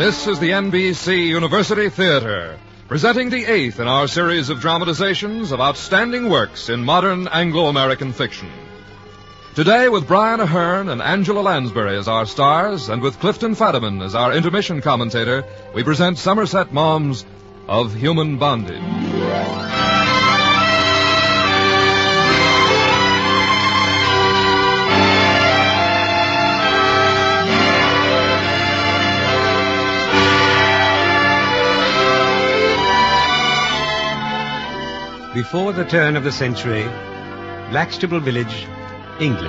This is the NBC University Theater, presenting the 8th in our series of dramatizations of outstanding works in modern Anglo-American fiction. Today, with Brian Aherne and Angela Lansbury as our stars, and with Clifton Fadiman as our intermission commentator, we present Somerset Maugham's Of Human Bondage. Before the turn of the century, Blackstable Village, England.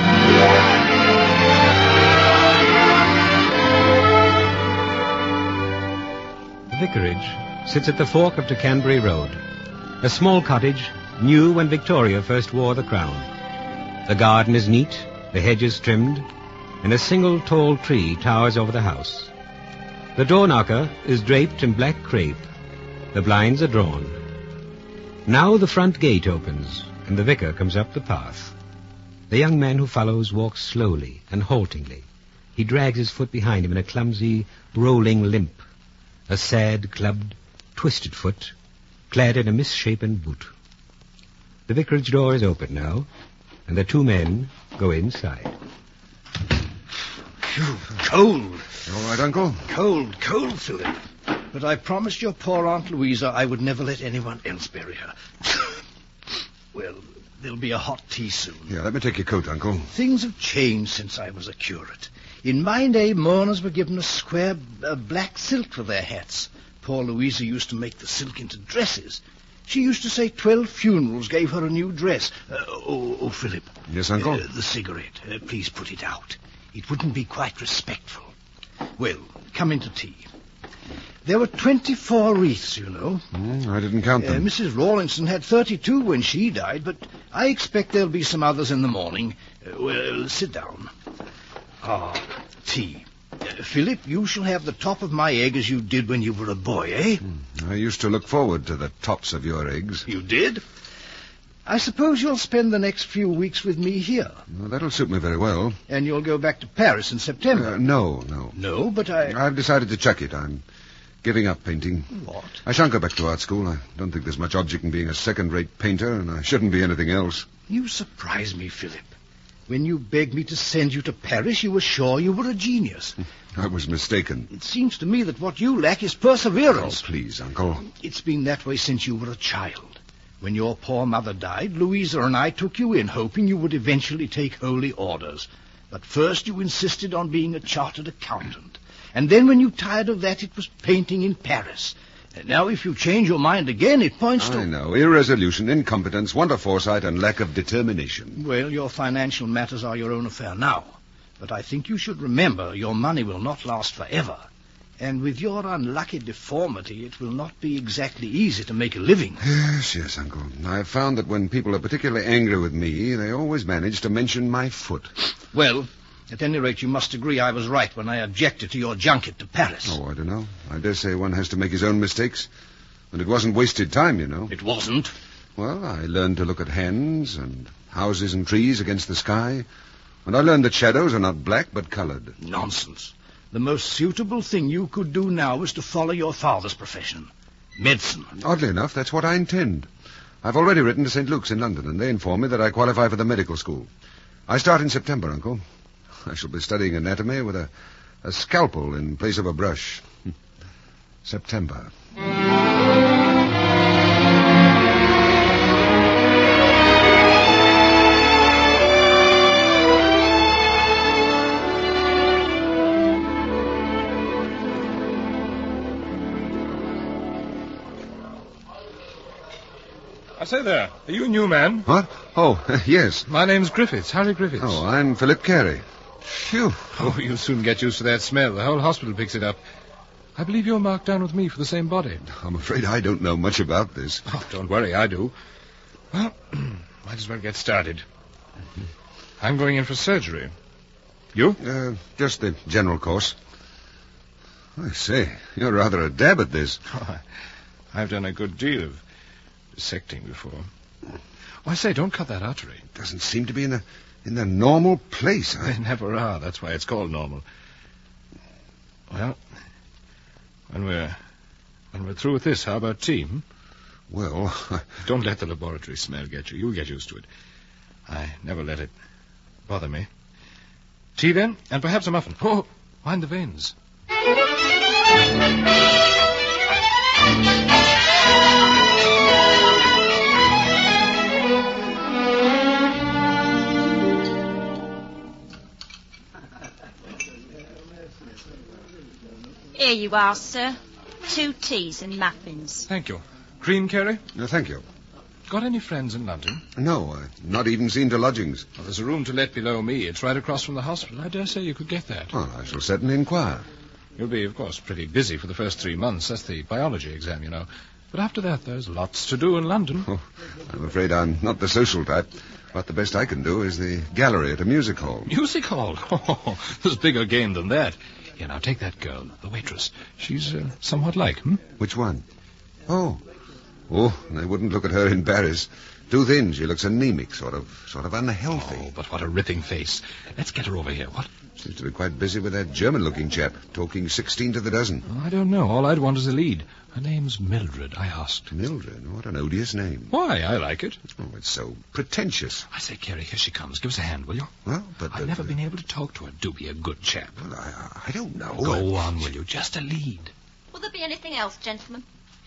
The vicarage sits at the fork of Tercanbury Road, a small cottage new when Victoria first wore the crown. The garden is neat, the hedges trimmed, and a single tall tree towers over the house. The door knocker is draped in black crape. The blinds are drawn. Now the front gate opens, and the vicar comes up the path. The young man who follows walks slowly and haltingly. He drags his foot behind him in a clumsy, rolling limp, a sad, clubbed, twisted foot, clad in a misshapen boot. The vicarage door is open now, and the two men go inside. Phew, cold. You all right, Uncle? Cold, Philip. But I promised your poor Aunt Louisa I would never let anyone else bury her. Well, there'll be a hot tea soon. Yeah, let me take your coat, Uncle. Things have changed since I was a curate. In my day, mourners were given a square black silk for their hats. Poor Louisa used to make the silk into dresses. She used to say 12 funerals gave her a new dress. Philip. Yes, Uncle? The cigarette. Please put it out. It wouldn't be quite respectful. Well, come into tea. There were 24 wreaths, you know. I didn't count them. Mrs. Rawlinson had 32 when she died, but I expect there'll be some others in the morning. Sit down. Tea. Philip, you shall have the top of my egg as you did when you were a boy, eh? I used to look forward to the tops of your eggs. You did? I suppose you'll spend the next few weeks with me here. Well, that'll suit me very well. And you'll go back to Paris in September? No. No, but I've decided to chuck it. I'm giving up painting. What? I shan't go back to art school. I don't think there's much object in being a second-rate painter, and I shouldn't be anything else. You surprise me, Philip. When you begged me to send you to Paris, you were sure you were a genius. I was mistaken. It seems to me that what you lack is perseverance. Oh, please, Uncle. It's been that way since you were a child. When your poor mother died, Louisa and I took you in, hoping you would eventually take holy orders. But first you insisted on being a chartered accountant. And then when you tired of that, it was painting in Paris. And now if you change your mind again, it points to... I know. Irresolution, incompetence, want of foresight, and lack of determination. Well, your financial matters are your own affair now. But I think you should remember your money will not last forever. And with your unlucky deformity, it will not be exactly easy to make a living. Yes, Uncle. I've found that when people are particularly angry with me, they always manage to mention my foot. Well, at any rate, you must agree I was right when I objected to your junket to Paris. Oh, I don't know. I dare say one has to make his own mistakes. And it wasn't wasted time, you know. It wasn't. Well, I learned to look at hens and houses and trees against the sky. And I learned that shadows are not black, but colored. Nonsense. The most suitable thing you could do now is to follow your father's profession. Medicine. Oddly enough, that's what I intend. I've already written to St. Luke's in London, and they inform me that I qualify for the medical school. I start in September, Uncle. I shall be studying anatomy with a scalpel in place of a brush. September. I say there, are you a new man? What? Oh, yes. My name's Griffiths, Harry Griffiths. Oh, I'm Philip Carey. Phew. Oh, you'll soon get used to that smell. The whole hospital picks it up. I believe you're marked down with me for the same body. I'm afraid I don't know much about this. Oh, don't worry, I do. Well, might as well get started. I'm going in for surgery. You? Just the general course. I say, you're rather a dab at this. Oh, I've done a good deal of dissecting before. Oh, I say, don't cut that artery. It doesn't seem to be in the normal place. They never are. That's why it's called normal. Well, When we're through with this, how about tea? Well, Don't let the laboratory smell get you. You'll get used to it. I never let it bother me. Tea, then, and perhaps a muffin. Oh, mind the veins. Here you are, sir. 2 teas and muffins. Thank you. Cream, Carey? no, thank you. Got any friends in London? No, I've not even seen to lodgings. Well, there's a room to let below me. It's right across from the hospital. I dare say you could get that. Well, I shall certainly inquire. You'll be, of course, pretty busy for the first 3 months. That's the biology exam, you know. But after that, there's lots to do in London. Oh, I'm afraid I'm not the social type. But the best I can do is the gallery at a music hall. Music hall? Oh, there's bigger game than that. Here, now, take that girl, the waitress. She's somewhat like, Which one? Oh, they wouldn't look at her in Paris. Too thin. She looks anemic, sort of unhealthy. Oh, but what a ripping face. Let's get her over here, what? Seems to be quite busy with that German-looking chap, talking 16 to the dozen. Oh, I don't know. All I'd want is a lead. Her name's Mildred, I asked. Mildred? What an odious name. Why? I like it. Oh, it's so pretentious. I say, Carey, here she comes. Give us a hand, will you? Well, but... I've never been able to talk to her. Do be a good chap. Well, I don't know. Go on, will you? Just a lead. Will there be anything else, gentlemen?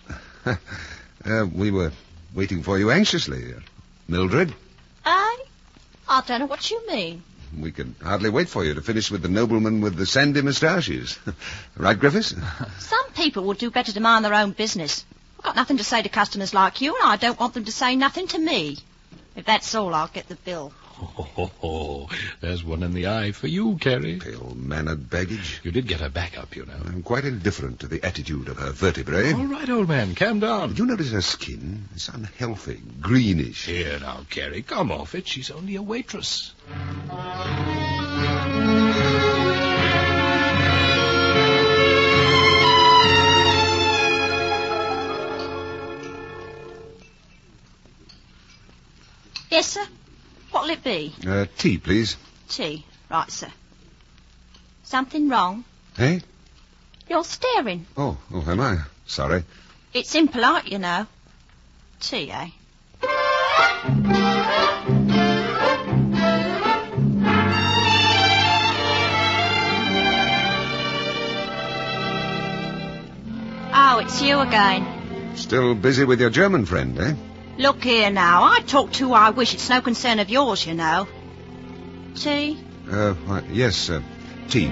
We were waiting for you anxiously. Mildred? I don't know what you mean. We can hardly wait for you to finish with the nobleman with the sandy moustaches. Right, Griffiths? Some people would do better to mind their own business. I've got nothing to say to customers like you, and I don't want them to say nothing to me. If that's all, I'll get the bill. Oh, there's one in the eye for you, Carey. Pale-mannered baggage. You did get her back up, you know. I'm quite indifferent to the attitude of her vertebrae. All right, old man, calm down. Did you notice her skin? It's unhealthy, greenish. Here now, Carey, come off it. She's only a waitress. Yes, sir? What'll it be? Tea, please. Tea. Right, sir. Something wrong? Eh? You're staring. Oh, am I? Sorry. It's impolite, you know. Tea, eh? Oh, it's you again. Still busy with your German friend, eh? Look here now. I talk to who I wish. It's no concern of yours, you know. Tea? Yes, tea.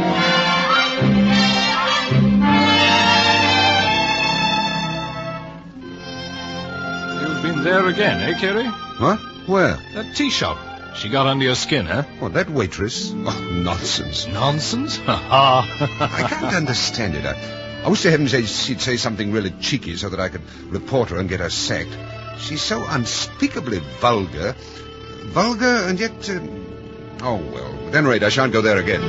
You've been there again, eh, Carey? What? Where? That tea shop. She got under your skin, huh? What, that waitress? Oh, nonsense. Nonsense? Ha-ha. I can't understand it. I wish to heaven she'd say something really cheeky so that I could report her and get her sacked. She's so unspeakably vulgar. Vulgar and yet... Oh, well, at any rate, I shan't go there again.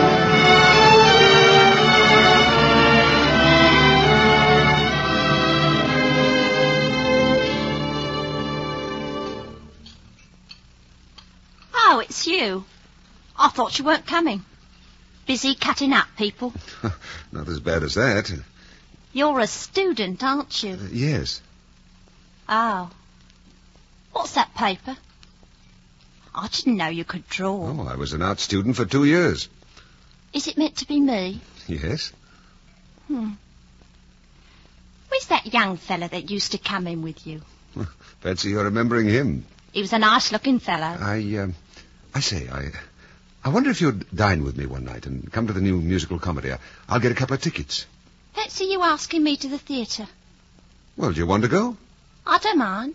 Oh, it's you. I thought you weren't coming. Busy cutting up people. Not as bad as that. You're a student, aren't you? Yes. Oh. What's that paper? I didn't know you could draw. Oh, I was an art student for 2 years. Is it meant to be me? Yes. Where's that young fella that used to come in with you? Fancy you're remembering him. He was a nice-looking fellow. I wonder if you'd dine with me one night and come to the new musical comedy. I'll get a couple of tickets. Fancy you asking me to the theatre. Well, do you want to go? I don't mind.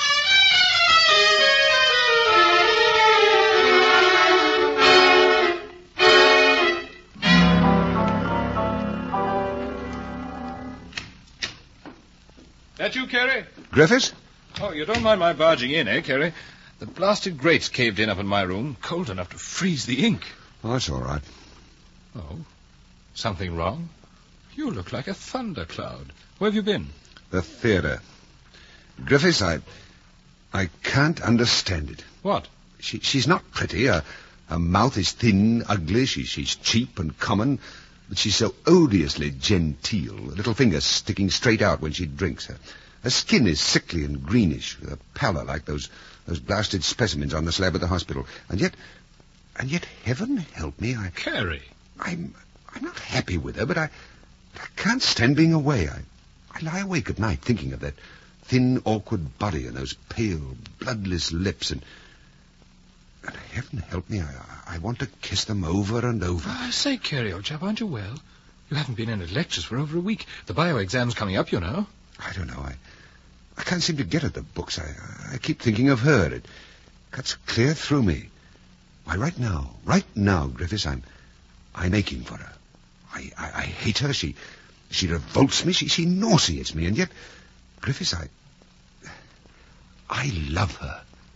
That you, Carey? Griffiths? Oh, you don't mind my barging in, eh, Carey? The blasted grates caved in up in my room, cold enough to freeze the ink. Oh, that's all right. Oh, something wrong? You look like a thundercloud. Where have you been? The theatre. Griffiths, I can't understand it. What? She's not pretty. Her mouth is thin, ugly. She's cheap and common. But she's so odiously genteel, a little finger sticking straight out when she drinks. Her skin is sickly and greenish, with a pallor like those blasted specimens on the slab at the hospital. And yet, heaven help me, Carey. I'm not happy with her, but I can't stand being away. I lie awake at night thinking of that thin, awkward body and those pale, bloodless lips, and heaven help me, I want to kiss them over and over. I say, Carey, old chap, aren't you well? You haven't been in at lectures for over a week. The bio exam's coming up, you know. I don't know. I can't seem to get at the books. I keep thinking of her. It cuts clear through me. Why, right now, Griffiths, I'm aching for her. I hate her. She revolts me. She nauseates me. And yet, Griffiths, I love her.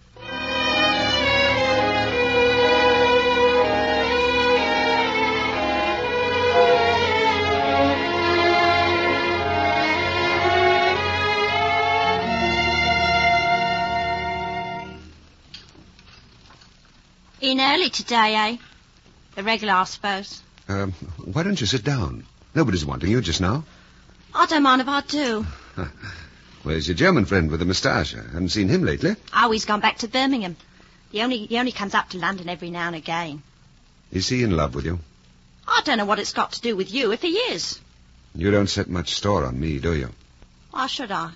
In early today, eh? The regular, I suppose. Why don't you sit down? Nobody's wanting you just now. I don't mind if I do. Where's your German friend with the moustache? I haven't seen him lately. Oh, he's gone back to Birmingham. He only comes up to London every now and again. Is he in love with you? I don't know what it's got to do with you, if he is. You don't set much store on me, do you? Why should I?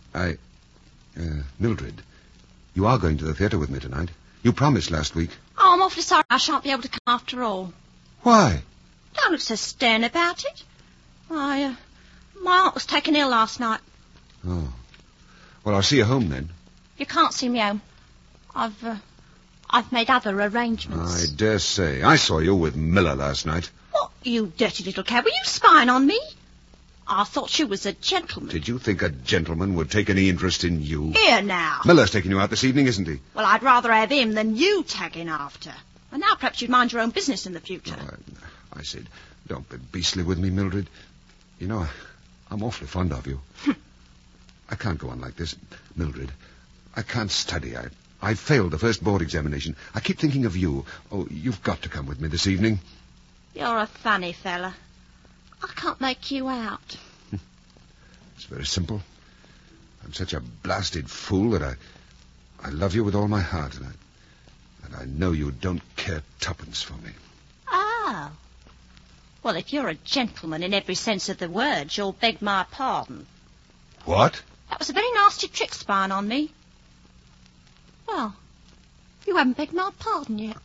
Mildred, you are going to the theatre with me tonight. You promised last week. Oh, I'm awfully sorry I shan't be able to come after all. Why? Don't look so stern about it. My aunt was taken ill last night. Oh. Well, I'll see you home then. You can't see me home. I've made other arrangements. I dare say. I saw you with Miller last night. What, you dirty little cad? Were you spying on me? I thought you was a gentleman. Did you think a gentleman would take any interest in you? Here now. Miller's taking you out this evening, isn't he? Well, I'd rather have him than you tagging after. And now perhaps you'd mind your own business in the future. Oh, I said, don't be beastly with me, Mildred. You know, I'm awfully fond of you. I can't go on like this, Mildred. I can't study. I failed the first board examination. I keep thinking of you. Oh, you've got to come with me this evening. You're a funny fella. I can't make you out. It's very simple. I'm such a blasted fool that I love you with all my heart, and I know you don't care tuppence for me. Oh. Well, if you're a gentleman in every sense of the word, you'll beg my pardon. What? That was a very nasty trick spying on me. Well, you haven't begged my pardon yet.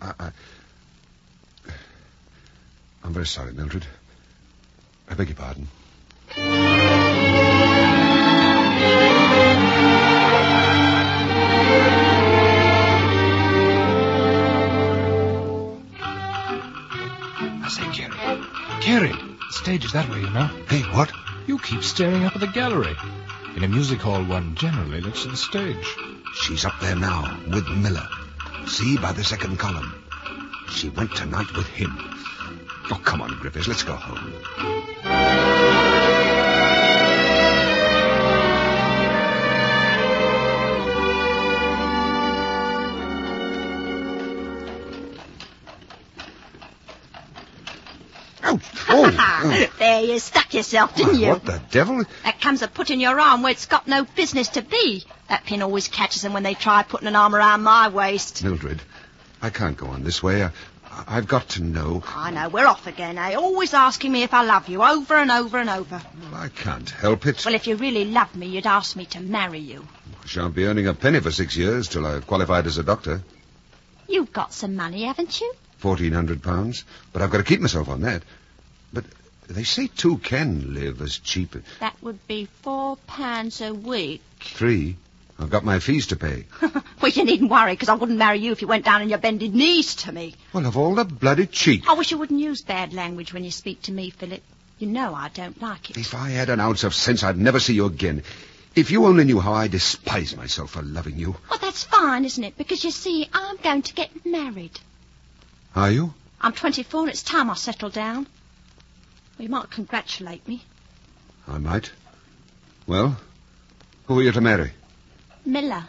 I'm very sorry, Mildred. I beg your pardon. I say, Carey, the stage is that way, you know. Hey, what? You keep staring up at the gallery. In a music hall, one generally looks at the stage. She's up there now, with Miller. See, by the second column. She went tonight with him. Oh, come on, Griffiths, let's go home. Ouch! Oh! There, you stuck yourself, didn't you? What the devil? That comes of putting your arm where it's got no business to be. That pin always catches them when they try putting an arm around my waist. Mildred, I can't go on this way. I've got to know. I know, we're off again, eh? Always asking me if I love you, over and over and over. Well, I can't help it. Well, if you really loved me, you'd ask me to marry you. I shan't be earning a penny for 6 years till I've qualified as a doctor. You've got some money, haven't you? £1,400, but I've got to keep myself on that. But they say 2 can live as cheap. That would be £4 a week. 3. I've got my fees to pay. Well, you needn't worry, because I wouldn't marry you if you went down on your bended knees to me. Well, of all the bloody cheek. I wish you wouldn't use bad language when you speak to me, Philip. You know I don't like it. If I had an ounce of sense, I'd never see you again. If you only knew how I despise myself for loving you. Well, that's fine, isn't it? Because, you see, I'm going to get married. Are you? I'm 24 and it's time I settled down. Well, you might congratulate me. I might. Well, who are you to marry? Miller.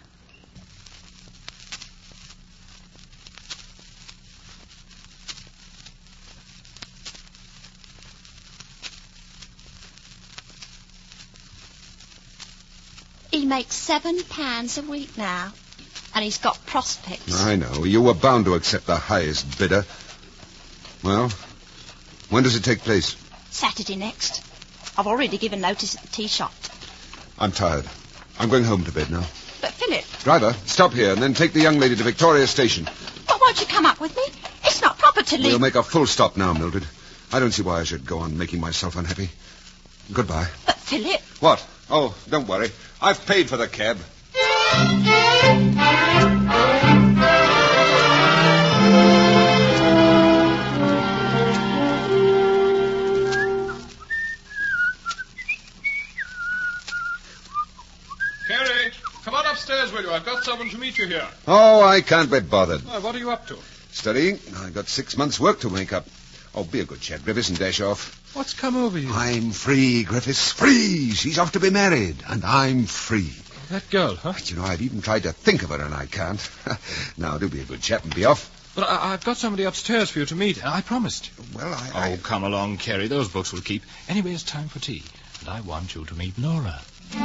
He makes £7 a week now. And he's got prospects. I know. You were bound to accept the highest bidder. Well, when does it take place? Saturday next. I've already given notice at the tea shop. I'm tired. I'm going home to bed now. But, Philip... Driver, stop here and then take the young lady to Victoria Station. But won't you come up with me? It's not proper to leave... We'll make a full stop now, Mildred. I don't see why I should go on making myself unhappy. Goodbye. But, Philip... What? Oh, don't worry. I've paid for the cab. Carrie, come on upstairs, will you? I've got someone to meet you here. Oh, I can't be bothered. Oh, what are you up to? Studying. I've got 6 months' work to make up. Oh, be a good chap, Griffiths, and dash off. What's come over you? I'm free, Griffiths, free. She's off to be married, and I'm free. That girl, huh? But, I've even tried to think of her, and I can't. Now, do be a good chap and be off. But I've got somebody upstairs for you to meet, and I promised. Well, Oh, come along, Carrie. Those books will keep. Anyway, it's time for tea, and I want you to meet Nora.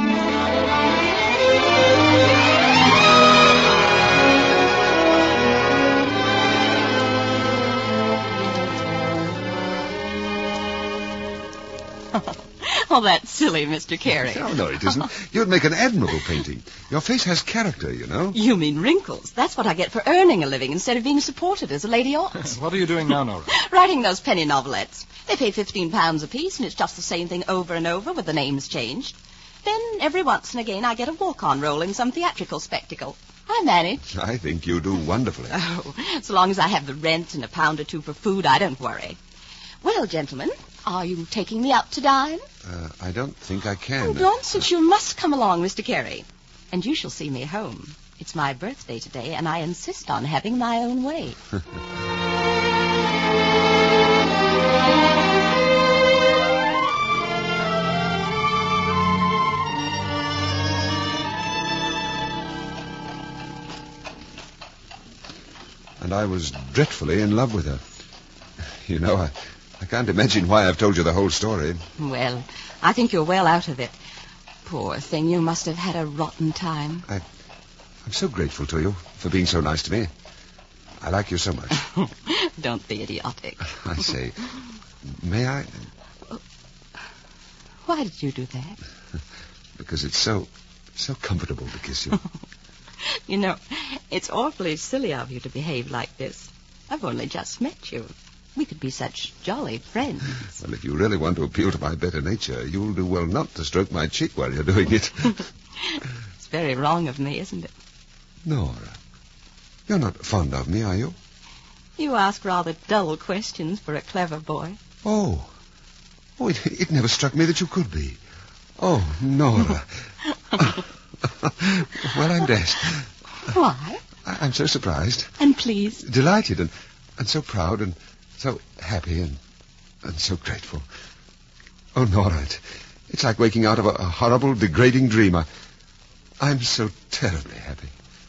Oh, that's silly, Mr. Carey. Oh, no, it isn't. You'd make an admirable painting. Your face has character, you know. You mean wrinkles. That's what I get for earning a living instead of being supported as a lady ought. What are you doing now, Nora? Writing those penny novelettes. They pay £15 apiece, and it's just the same thing over and over with the names changed. Then, every once and again, I get a walk-on role in some theatrical spectacle. I manage. I think you do wonderfully. Oh, so long as I have the rent and £1 or £2 for food, I don't worry. Well, gentlemen, are you taking me out to dine? I don't think I can. Oh, nonsense. You must come along, Mr. Carey. And you shall see me home. It's my birthday today, and I insist on having my own way. And I was dreadfully in love with her. I can't imagine why I've told you the whole story. Well, I think you're well out of it. Poor thing, you must have had a rotten time. I'm so grateful to you for being so nice to me. I like you so much. Don't be idiotic. I say, may I? Why did you do that? Because it's so comfortable to kiss you. It's awfully silly of you to behave like this. I've only just met you. We could be such jolly friends. Well, if you really want to appeal to my better nature, you'll do well not to stroke my cheek while you're doing it. It's very wrong of me, isn't it? Nora, you're not fond of me, are you? You ask rather dull questions for a clever boy. Oh, it never struck me that you could be. Oh, Nora. Well, I'm dashed. Why? I'm so surprised. And pleased. Delighted and so proud and so happy and so grateful. Oh, Nora, it's like waking out of a horrible, degrading dream. I'm so terribly happy.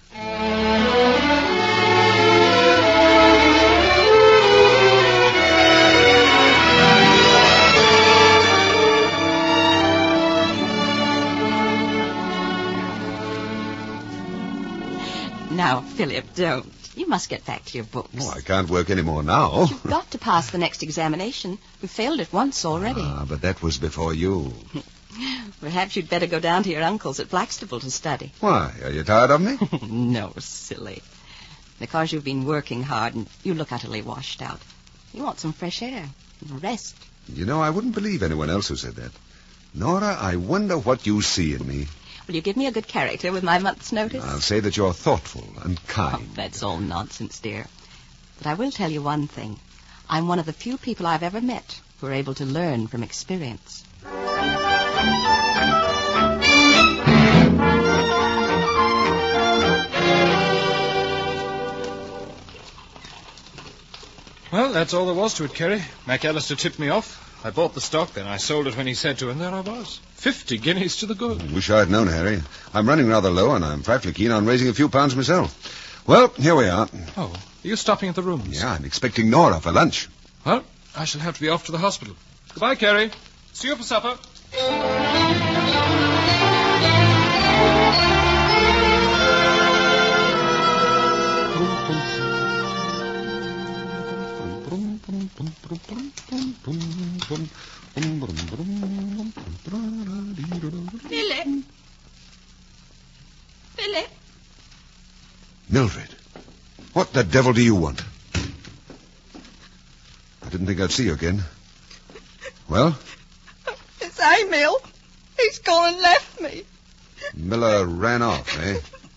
Now, Philip, don't. You must get back to your books. Oh, I can't work any more now. You've got to pass the next examination. You failed it once already. But that was before you. Perhaps you'd better go down to your uncle's at Blackstable to study. Why? Are you tired of me? No, silly. Because you've been working hard and you look utterly washed out. You want some fresh air and rest. I wouldn't believe anyone else who said that. Nora, I wonder what you see in me. Will you give me a good character with my month's notice? I'll say that you're thoughtful and kind. Oh, that's all nonsense, dear. But I will tell you one thing. I'm one of the few people I've ever met who are able to learn from experience. Well, that's all there was to it, Carrie. McAllister tipped me off. I bought the stock, then I sold it when he said to, and there I was. 50 guineas to the good. Wish I'd known, Harry. I'm running rather low, and I'm frightfully keen on raising a few pounds myself. Well, here we are. Oh, are you stopping at the rooms? Yeah, I'm expecting Nora for lunch. Well, I shall have to be off to the hospital. Goodbye, Carrie. See you for supper. Mildred, what the devil do you want? I didn't think I'd see you again. Well? It's Emil. He's gone and left me. Miller ran off, eh?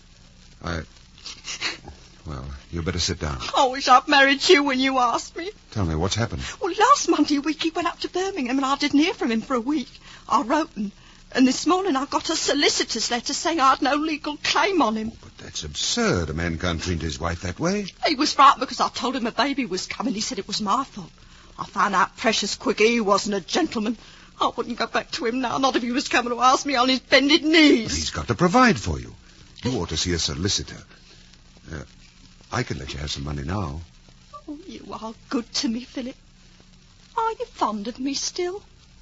Well, you better sit down. I wish I'd married you when you asked me. Tell me, what's happened? Well, last Monday week he went up to Birmingham and I didn't hear from him for a week. I wrote him. And this morning I got a solicitor's letter saying I had no legal claim on him. But that's absurd. A man can't treat his wife that way. He was frightened because I told him a baby was coming. He said it was my fault. I found out precious quick he wasn't a gentleman. I wouldn't go back to him now, not if he was coming to ask me on his bended knees. But he's got to provide for you. You ought to see a solicitor. I can let you have some money now. Oh, you are good to me, Philip. Are you fond of me still?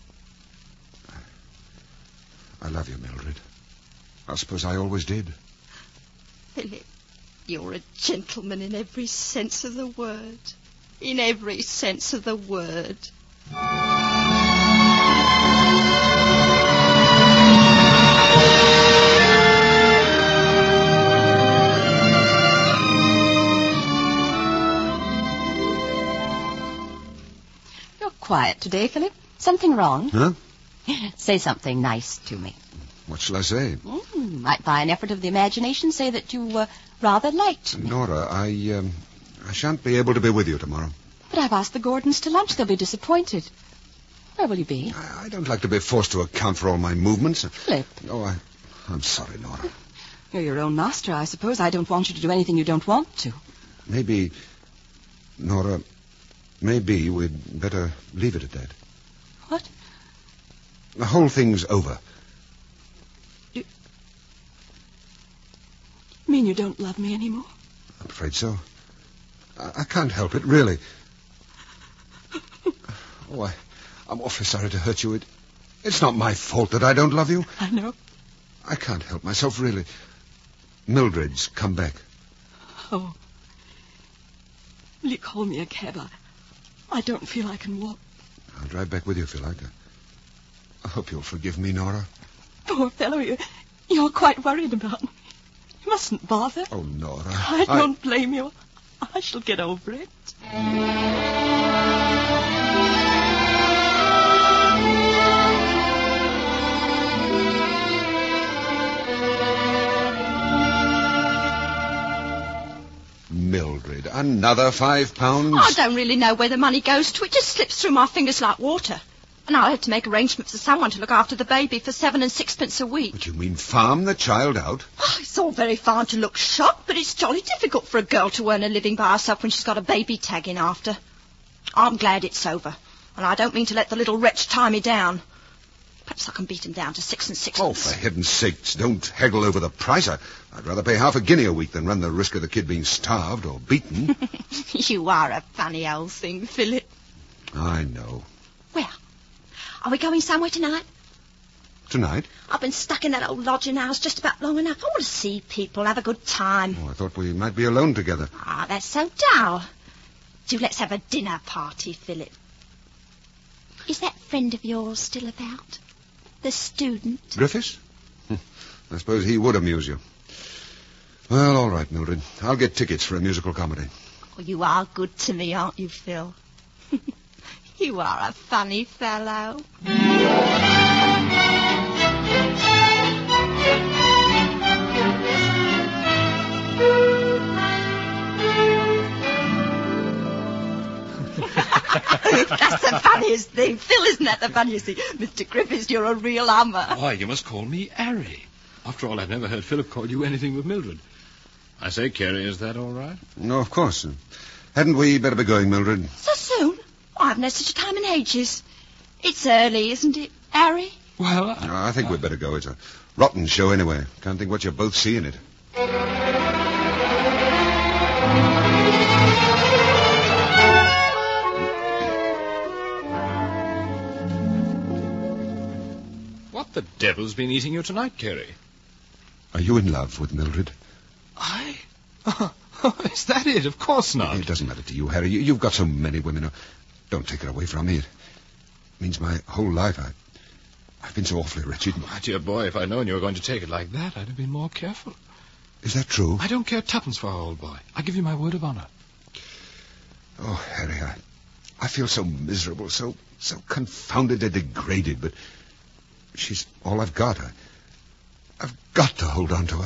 I love you, Mildred. I suppose I always did. Philip, you're a gentleman in every sense of the word. In every sense of the word. You're quiet today, Philip. Something wrong? Huh? Say something nice to me. What shall I say? Might by an effort of the imagination say that you rather liked me. Nora, I shan't be able to be with you tomorrow. But I've asked the Gordons to lunch. They'll be disappointed. Where will you be? I don't like to be forced to account for all my movements. Philip. Oh, I'm sorry, Nora. You're your own master, I suppose. I don't want you to do anything you don't want to. Maybe, Nora, maybe we'd better leave it at that. What? The whole thing's over. You mean you don't love me anymore? I'm afraid so. I can't help it, really. Oh, I'm awfully sorry to hurt you. It's not my fault that I don't love you. I know. I can't help myself, really. Mildred's come back. Oh. Will you call me a cab? I don't feel I can walk. I'll drive back with you if you like. I hope you'll forgive me, Nora. Poor fellow, you're quite worried about me. You mustn't bother. Oh, Nora. I don't blame you. I shall get over it. Mildred, another £5? I don't really know where the money goes to. It just slips through my fingers like water. And I'll have to make arrangements for someone to look after the baby for 7 and 6 a week. What, you mean farm the child out? Oh, it's all very fine to look shocked, but it's jolly difficult for a girl to earn a living by herself when she's got a baby tagging after. I'm glad it's over, and I don't mean to let the little wretch tie me down. Perhaps I can beat him down to 6 and 6. Oh, for heaven's sakes, don't haggle over the price. I'd rather pay half a guinea a week than run the risk of the kid being starved or beaten. You are a funny old thing, Philip. I know. Well, are we going somewhere tonight? Tonight? I've been stuck in that old lodging house just about long enough. I want to see people, have a good time. Oh, I thought we might be alone together. Ah, that's so dull. Do let's have a dinner party, Philip. Is that friend of yours still about? The student? Griffiths? I suppose he would amuse you. Well, all right, Mildred. I'll get tickets for a musical comedy. Oh, you are good to me, aren't you, Phil? You are a funny fellow. That's the funniest thing. Phil, isn't that the funniest thing? Mr. Griffiths, you're a real hummer. Why, you must call me Harry. After all, I've never heard Philip call you anything but Mildred. I say, Carrie, is that all right? No, of course. Hadn't we better be going, Mildred? So soon? I haven't had such a time in ages. It's early, isn't it, Harry? Well, I think we'd better go. It's a rotten show anyway. Can't think what you'll both see in it. what the devil's been eating you tonight, Carrie? Are you in love with Mildred? I? Is that it? Of course not. It doesn't matter to you, Harry. You've got so many women. Don't take her away from me. It means my whole life. I've been so awfully wretched. My dear boy, if I'd known you were going to take it like that, I'd have been more careful. Is that true? I don't care tuppence for her, old boy. I give you my word of honor. Oh, Harry, I feel so miserable, so confounded and degraded, but she's all I've got. I've got to hold on to her.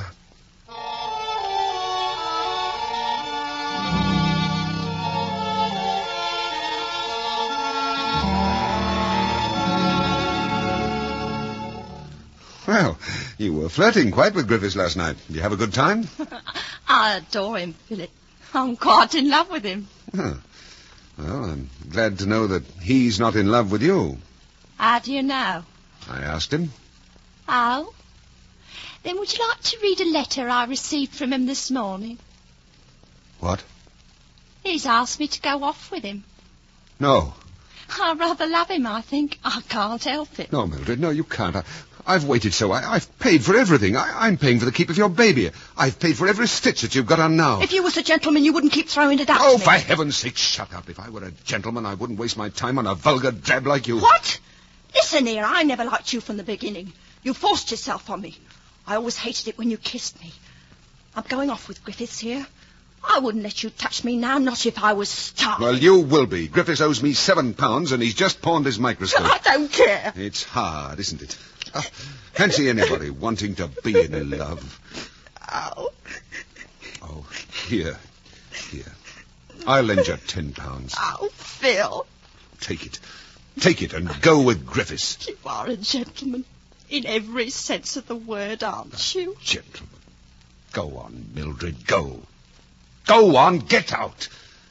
Well, you were flirting quite with Griffiths last night. Did you have a good time? I adore him, Philip. I'm quite in love with him. Oh. Well, I'm glad to know that he's not in love with you. How do you know? I asked him. Oh? Then would you like to read a letter I received from him this morning? What? He's asked me to go off with him. No. I rather love him, I think. I can't help it. No, Mildred, no, you can't. I've waited so. I've paid for everything. I'm paying for the keep of your baby. I've paid for every stitch that you've got on now. If you was a gentleman, you wouldn't keep throwing it out Oh, to me. for heaven's sake, shut up. If I were a gentleman, I wouldn't waste my time on a vulgar drab like you. What? Listen here, I never liked you from the beginning. You forced yourself on me. I always hated it when you kissed me. I'm going off with Griffiths here. I wouldn't let you touch me now, not if I was starving. Well, you will be. Griffiths owes me £7, and he's just pawned his microscope. I don't care. It's hard, isn't it? Fancy anybody wanting to be in love. Oh. Oh, here. I'll lend you £10. Oh, Phil. Take it and go with Griffiths. You are a gentleman in every sense of the word, aren't you? Gentleman. Go on, Mildred, go. Go on, get out.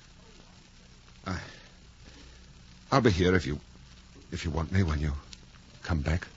I'll be here if you want me when you come back.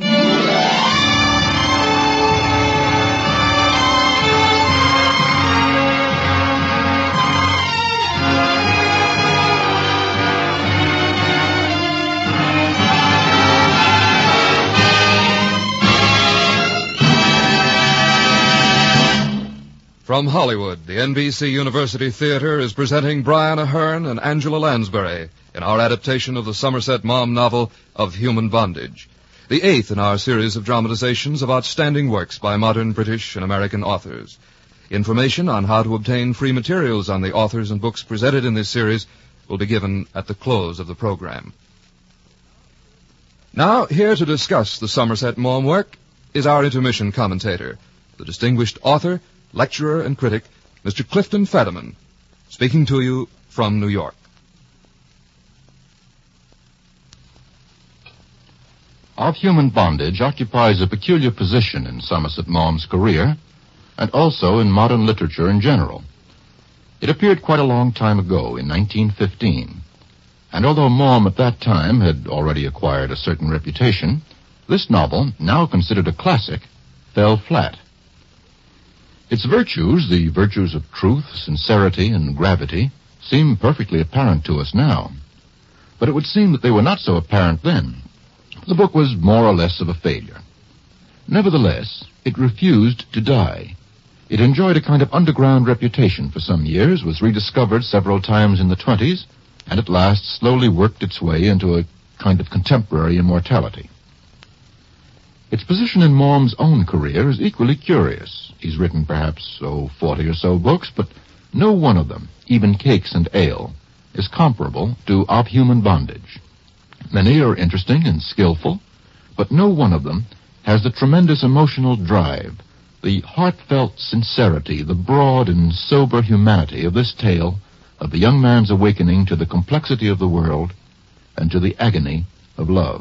From Hollywood, the NBC University Theater is presenting Brian Aherne and Angela Lansbury in our adaptation of the Somerset Maugham novel of Human Bondage, the 8th in our series of dramatizations of outstanding works by modern British and American authors. Information on how to obtain free materials on the authors and books presented in this series will be given at the close of the program. Now, here to discuss the Somerset Maugham work is our intermission commentator, the distinguished author, lecturer and critic, Mr. Clifton Fetterman, speaking to you from New York. Of Human Bondage occupies a peculiar position in Somerset Maugham's career, and also in modern literature in general. It appeared quite a long time ago, in 1915, and although Maugham at that time had already acquired a certain reputation, this novel, now considered a classic, fell flat. Its virtues, the virtues of truth, sincerity, and gravity, seem perfectly apparent to us now. But it would seem that they were not so apparent then. The book was more or less of a failure. Nevertheless, it refused to die. It enjoyed a kind of underground reputation for some years, was rediscovered several times in the 20s, and at last slowly worked its way into a kind of contemporary immortality. Its position in Maugham's own career is equally curious. He's written perhaps, 40 or so books, but no one of them, even Cakes and Ale, is comparable to Of Human Bondage. Many are interesting and skillful, but no one of them has the tremendous emotional drive, the heartfelt sincerity, the broad and sober humanity of this tale of the young man's awakening to the complexity of the world and to the agony of love.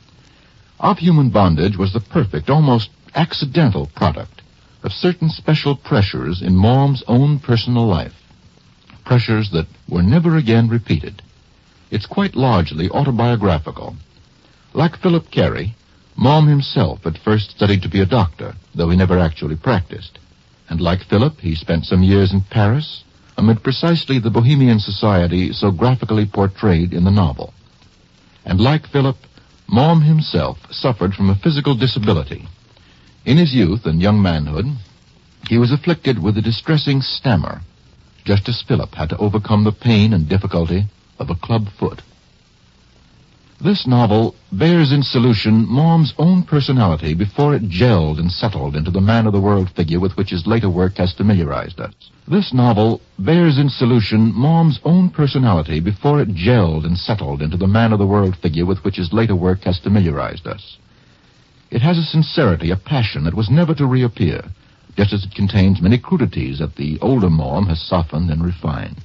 Of Human Bondage was the perfect, almost accidental product of certain special pressures in Maugham's own personal life, pressures that were never again repeated. It's quite largely autobiographical. Like Philip Carey, Maugham himself at first studied to be a doctor, though he never actually practiced. And like Philip, he spent some years in Paris, amid precisely the bohemian society so graphically portrayed in the novel. And like Philip, Maugham himself suffered from a physical disability. In his youth and young manhood, he was afflicted with a distressing stammer, just as Philip had to overcome the pain and difficulty of a club foot. This novel bears in solution Maugham' own personality before it gelled and settled into the man-of-the-world figure with which his later work has familiarized us. This novel bears in solution Maugham' own personality before it gelled and settled into the man-of-the-world figure with which his later work has familiarized us. It has a sincerity, a passion that was never to reappear, just as it contains many crudities that the older Maugham has softened and refined.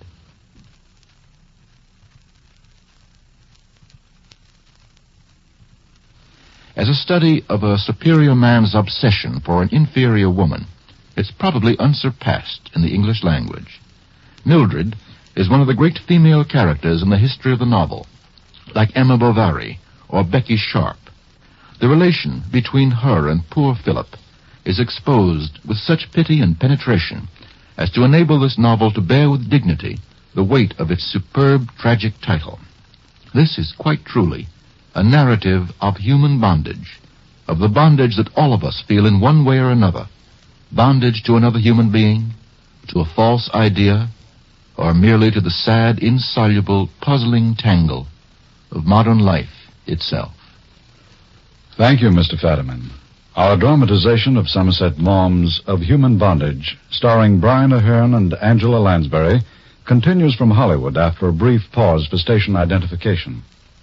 As a study of a superior man's obsession for an inferior woman, it's probably unsurpassed in the English language. Mildred is one of the great female characters in the history of the novel, like Emma Bovary or Becky Sharp. The relation between her and poor Philip is exposed with such pity and penetration as to enable this novel to bear with dignity the weight of its superb tragic title. This is quite truly a narrative of human bondage, of the bondage that all of us feel in one way or another, bondage to another human being, to a false idea, or merely to the sad, insoluble, puzzling tangle of modern life itself. Thank you, Mr. Fadiman. Our dramatization of Somerset Maugham's Of Human Bondage, starring Brian Aherne and Angela Lansbury, continues from Hollywood after a brief pause for station identification.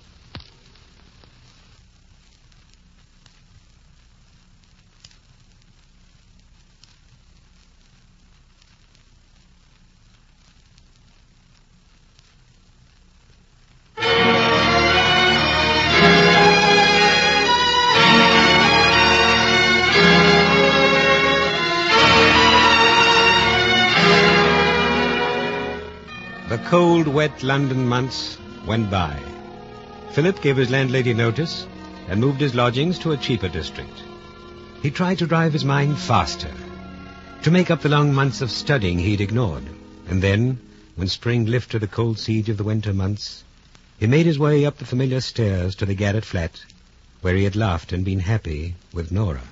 The cold, wet London months went by. Philip gave his landlady notice and moved his lodgings to a cheaper district. He tried to drive his mind faster, to make up the long months of studying he'd ignored. And then, when spring lifted the cold siege of the winter months, he made his way up the familiar stairs to the garret flat, where he had laughed and been happy with Nora.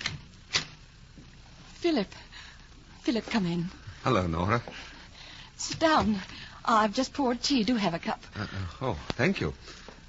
Philip, come in. Hello, Nora. Sit down. I've just poured tea. Do have a cup. Thank you.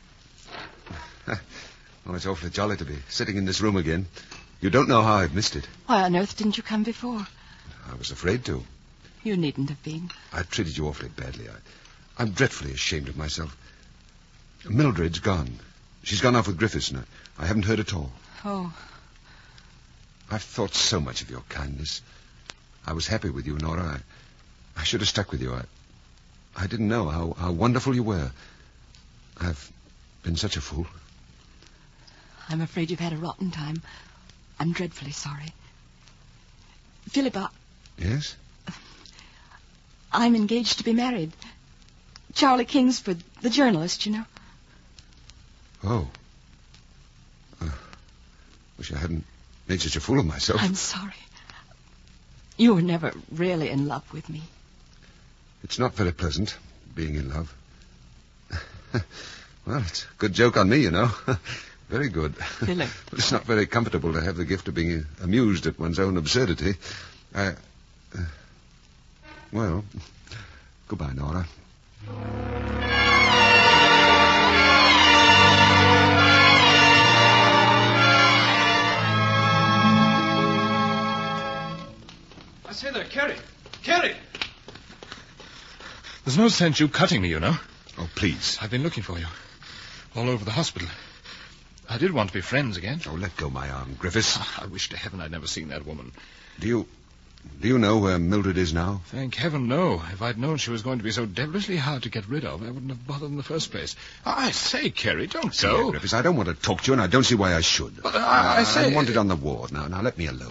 Oh, it's awfully jolly to be sitting in this room again. You don't know how I've missed it. Why on earth didn't you come before? I was afraid to. You needn't have been. I treated you awfully badly. I'm dreadfully ashamed of myself. Mildred's gone. She's gone off with Griffiths, and I haven't heard at all. Oh. I've thought so much of your kindness. I was happy with you, Nora. I should have stuck with you. I didn't know how wonderful you were. I've been such a fool. I'm afraid you've had a rotten time. I'm dreadfully sorry. Philip, Yes? I'm engaged to be married. Charlie Kingsford, the journalist, you know. Oh. Wish I hadn't made such a fool of myself. I'm sorry. You were never really in love with me. It's not very pleasant, being in love. Well, it's a good joke on me, you know. Very good. Philip. But it's not very comfortable to have the gift of being amused at one's own absurdity. Well, goodbye, Nora. I say there, Carrie. Carrie! There's no sense you cutting me, you know. Oh, please. I've been looking for you. All over the hospital. I did want to be friends again. Oh, let go my arm, Griffiths. I wish to heaven I'd never seen that woman. Do you know where Mildred is now? Thank heaven, no. If I'd known she was going to be so devilishly hard to get rid of, I wouldn't have bothered in the first place. I say, Carrie, don't go. Here, Griffiths, I don't want to talk to you, and I don't see why I should. But I say... I'm wanted on the ward. Now let me alone.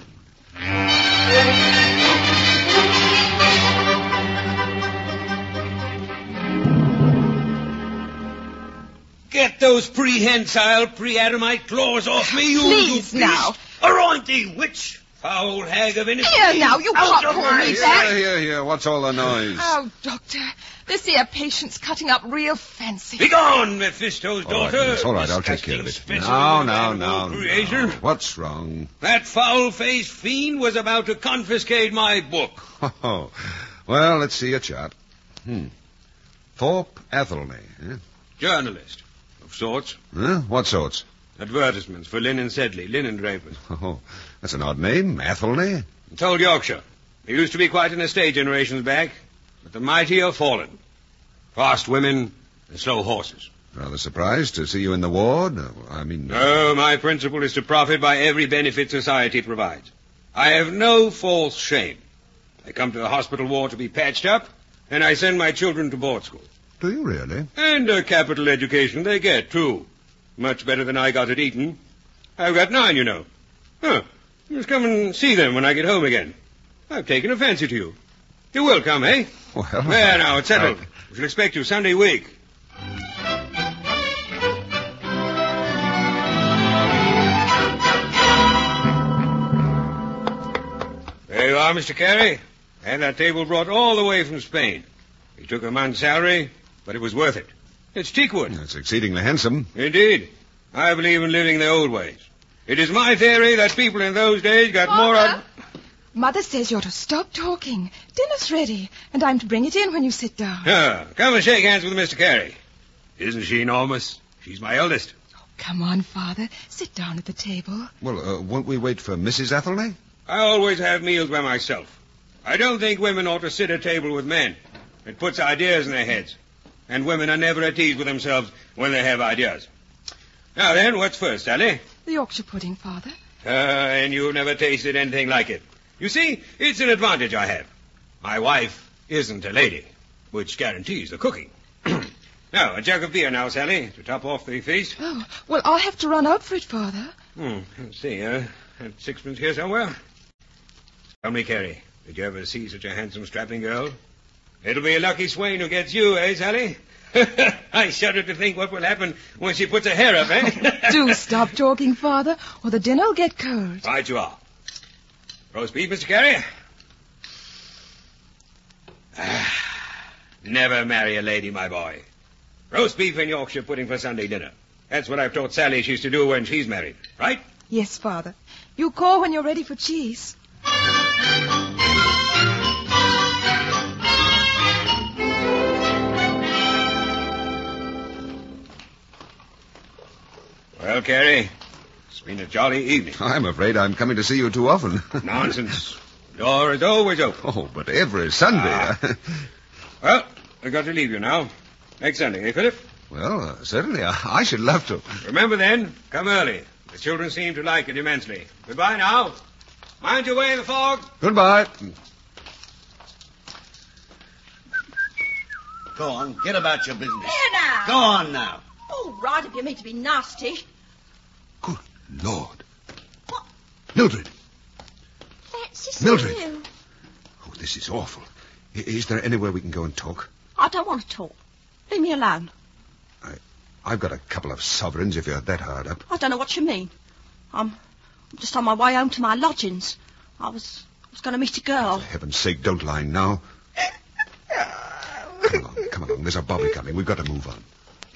Get those prehensile, pre-Adamite claws off me, you Please, little now. beast. Arointy, witch, foul hag of innocence. Here, now, you can't call me that. Here. What's all the noise? Oh, Doctor, this here patient's cutting up real fancy. Begone, Mephisto's daughter. It's all right, I'll take care of it. Disgusting No. specimen of animal creation. What's wrong? That foul-faced fiend was about to confiscate my book. Oh, well, let's see your chart. Thorpe Athelney. Eh? Journalist. Of sorts. Huh? What sorts? Advertisements for Lynn and Sedley, linen drapers. Oh, that's an odd name. Athelney? It's old Yorkshire. There used to be quite an estate generations back, but the mighty have fallen. Fast women and slow horses. Rather surprised to see you in the ward. No, my principle is to profit by every benefit society provides. I have no false shame. I come to the hospital ward to be patched up, and I send my children to board school. Do you really? And a capital education they get, too. Much better than I got at Eton. I've got 9, you know. Huh. Just come and see them when I get home again. I've taken a fancy to you. You will come, eh? Well... There, now, it's settled. We shall expect you Sunday week. There you are, Mr. Carey. Had that table brought all the way from Spain. He took a month's salary, but it was worth it. It's teakwood. That's exceedingly handsome. Indeed. I believe in living the old ways. It is my theory that people in those days got more out... Mother says you're to stop talking. Dinner's ready, and I'm to bring it in when you sit down. Come and shake hands with Mr. Carey. Isn't she enormous? She's my eldest. Oh, come on, Father. Sit down at the table. Well, won't we wait for Mrs. Athelney? I always have meals by myself. I don't think women ought to sit at table with men. It puts ideas in their heads. And women are never at ease with themselves when they have ideas. Now then, what's first, Sally? The Yorkshire pudding, Father. And you've never tasted anything like it. You see, it's an advantage I have. My wife isn't a lady, which guarantees the cooking. Now, a jug of beer now, Sally, to top off the feast. Oh, well, I'll have to run out for it, Father. Let's see, had sixpence here somewhere. Tell me, Carey, did you ever see such a handsome, strapping girl? It'll be a lucky swain who gets you, eh, Sally? I shudder to think what will happen when she puts her hair up, eh? Do stop talking, Father, or the dinner'll get cold. Right you are. Roast beef, Mr. Carey? Never marry a lady, my boy. Roast beef and Yorkshire pudding for Sunday dinner. That's what I've taught Sally she's to do when she's married, right? Yes, Father. You call when you're ready for cheese. Well, Carey, it's been a jolly evening. I'm afraid I'm coming to see you too often. Nonsense. Door is always open. Oh, but every Sunday. Well, I've got to leave you now. Next Sunday, eh, Philip? Well, certainly. I should love to. Remember then, come early. The children seem to like it immensely. Goodbye now. Mind your way in the fog. Goodbye. Go on, get about your business. Here now. Go on now. All right, if you mean to be nasty. Good Lord. What? Mildred. Fancy Mildred. seeing you. Oh, this is awful. Is there anywhere we can go and talk? I don't want to talk. Leave me alone. I've got a couple of sovereigns if you're that hard up. I don't know what you mean. I'm just on my way home to my lodgings. I was going to meet a girl. For heaven's sake, don't lie now. Come along. There's a bobby coming. We've got to move on.